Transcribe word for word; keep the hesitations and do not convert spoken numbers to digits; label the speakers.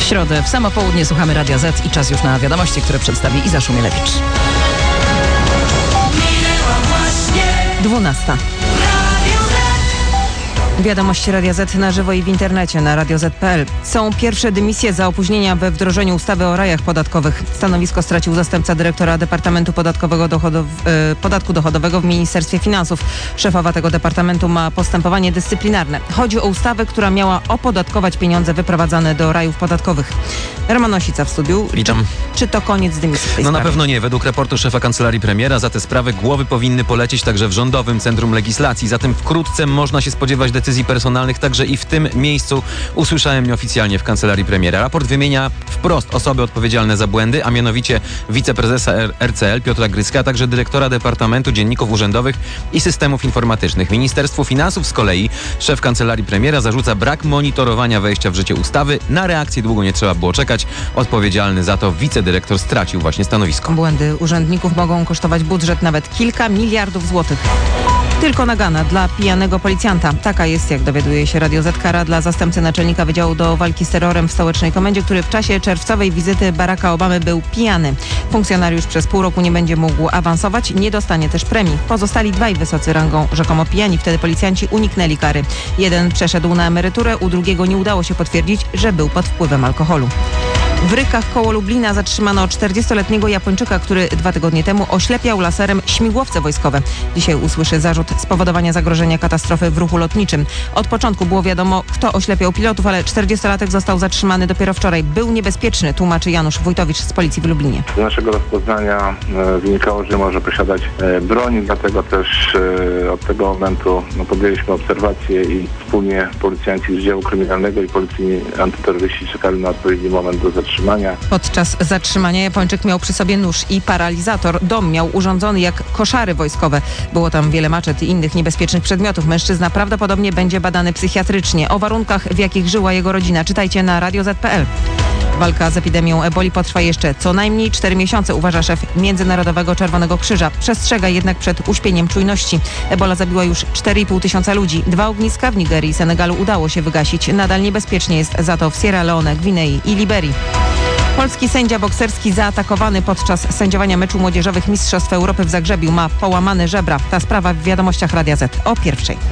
Speaker 1: środę w samo południe słuchamy Radia Z i czas już na wiadomości, które przedstawi Iza Szumielewicz. dwunasta. Wiadomości Radia Z na żywo i w internecie na radio zet kropka pe el. Są pierwsze dymisje za opóźnienia we wdrożeniu ustawy o rajach podatkowych. Stanowisko stracił zastępca dyrektora Departamentu Podatkowego Dochodow- e, Podatku Dochodowego w Ministerstwie Finansów. Szefowa tego departamentu ma postępowanie dyscyplinarne. Chodzi o ustawę, która miała opodatkować pieniądze wyprowadzane do rajów podatkowych. Roman Osica w studiu.
Speaker 2: Witam.
Speaker 1: Czy, czy to koniec dymisji w tej
Speaker 2: No
Speaker 1: sprawie?
Speaker 2: na pewno nie. Według raportu szefa Kancelarii Premiera za te sprawy głowy powinny polecieć także w Rządowym Centrum Legislacji. Zatem wkrótce można się spodziewać decyzji personalnych także i w tym miejscu, usłyszałem nieoficjalnie w Kancelarii Premiera. Raport wymienia wprost osoby odpowiedzialne za błędy, a mianowicie wiceprezesa er ce el Piotra Gryska, a także dyrektora Departamentu Dzienników Urzędowych i Systemów Informatycznych. Ministerstwu Finansów z kolei szef Kancelarii Premiera zarzuca brak monitorowania wejścia w życie ustawy. Na reakcję długo nie trzeba było czekać. Odpowiedzialny za to wicedyrektor stracił właśnie stanowisko.
Speaker 1: Błędy urzędników mogą kosztować budżet nawet kilka miliardów złotych. Tylko nagana dla pijanego policjanta. Taka jest, jak dowiaduje się Radio Z, kara dla zastępcy naczelnika Wydziału do Walki z Terrorem w Stołecznej Komendzie, który w czasie czerwcowej wizyty Baracka Obamy był pijany. Funkcjonariusz przez pół roku nie będzie mógł awansować, nie dostanie też premii. Pozostali dwaj wysocy rangą rzekomo pijani. Wtedy policjanci uniknęli kary. Jeden przeszedł na emeryturę, u drugiego nie udało się potwierdzić, że był pod wpływem alkoholu. W Rykach koło Lublina zatrzymano czterdziestoletniego Japończyka, który dwa tygodnie temu oślepiał laserem śmigłowce wojskowe. Dzisiaj usłyszy zarzut spowodowania zagrożenia katastrofy w ruchu lotniczym. Od początku było wiadomo, kto oślepiał pilotów, ale czterdziestolatek został zatrzymany dopiero wczoraj. Był niebezpieczny, tłumaczy Janusz Wójtowicz z policji w Lublinie.
Speaker 3: Z naszego rozpoznania e, wynikało, że może posiadać e, broń, dlatego też e, od tego momentu no, podjęliśmy obserwację i wspólnie policjanci z działu kryminalnego i policji antyterroryści czekali na odpowiedni moment do zatrzymania.
Speaker 1: Podczas zatrzymania Japończyk miał przy sobie nóż i paralizator. Dom miał urządzony jak koszary wojskowe. Było tam wiele maczet i innych niebezpiecznych przedmiotów. Mężczyzna prawdopodobnie będzie badany psychiatrycznie. O warunkach, w jakich żyła jego rodzina, czytajcie na radio zet kropka pe el. Walka z epidemią eboli potrwa jeszcze co najmniej cztery miesiące, uważa szef Międzynarodowego Czerwonego Krzyża. Przestrzega jednak przed uśpieniem czujności. Ebola zabiła już cztery i pół tysiąca ludzi. Dwa ogniska w Nigerii i Senegalu udało się wygasić. Nadal niebezpiecznie jest za to w Sierra Leone, Gwinei i Liberii. Polski sędzia bokserski zaatakowany podczas sędziowania meczu młodzieżowych Mistrzostw Europy w Zagrzebiu ma połamane żebra. Ta sprawa w wiadomościach Radia Z o pierwszej.